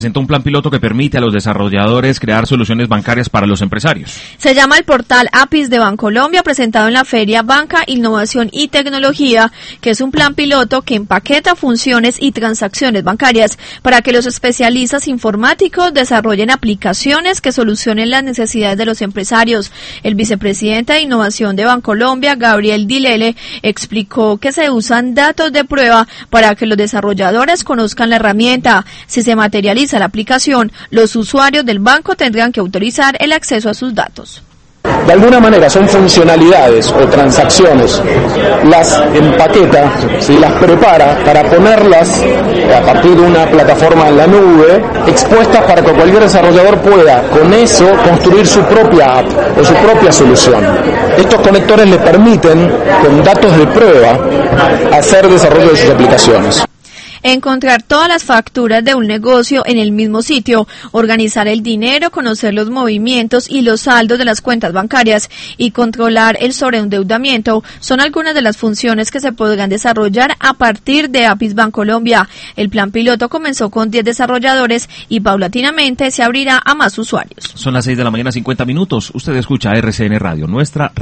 Presenta un plan piloto que permite a los desarrolladores crear soluciones bancarias para los empresarios. Se llama el portal APIs de Bancolombia, presentado en la Feria Banca, Innovación y Tecnología, que es un plan piloto que empaqueta funciones y transacciones bancarias para que los especialistas informáticos desarrollen aplicaciones que solucionen las necesidades de los empresarios. El vicepresidente de Innovación de Bancolombia, Gabriel Dilele, explicó que se usan datos de prueba para que los desarrolladores conozcan la herramienta. Si se materializa la aplicación, los usuarios del banco tendrán que autorizar el acceso a sus datos. De alguna manera son funcionalidades o transacciones, las empaqueta, ¿sí? Las prepara para ponerlas a partir de una plataforma en la nube, expuestas para que cualquier desarrollador pueda con eso construir su propia app o su propia solución. Estos conectores le permiten, con datos de prueba, hacer desarrollo de sus aplicaciones. Encontrar todas las facturas de un negocio en el mismo sitio, organizar el dinero, conocer los movimientos y los saldos de las cuentas bancarias y controlar el sobreendeudamiento son algunas de las funciones que se podrán desarrollar a partir de APIs Bancolombia. El plan piloto comenzó con 10 desarrolladores y paulatinamente se abrirá a más usuarios. Son las 6:50 a.m. Usted escucha RCN Radio, nuestra